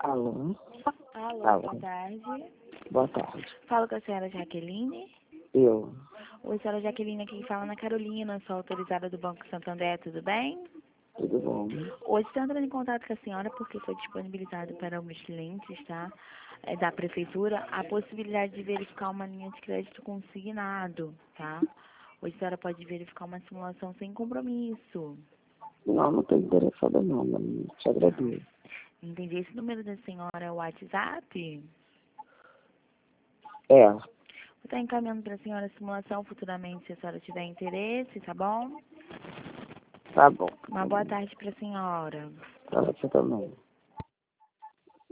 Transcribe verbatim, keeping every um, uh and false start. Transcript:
Alô? Alô, Alô. boa tarde. Boa tarde. Falo com a senhora Jaqueline. Eu. Oi, senhora Jaqueline, aqui fala na Carolina, sou autorizada do Banco Santander, tudo bem? Tudo bom? Hoje estou entrando em contato com a senhora porque foi disponibilizado para os clientes, tá? É, da prefeitura, a possibilidade de verificar uma linha de crédito consignado, tá? Hoje a senhora pode verificar uma simulação sem compromisso. Não, não estou interessada não, mas te agradeço. Entendi. Esse número da senhora é o WhatsApp? É, Vou estar encaminhando para a senhora a simulação futuramente, se a senhora tiver interesse, tá bom? tá bom. Uma boa tarde para a senhora. Pra você também.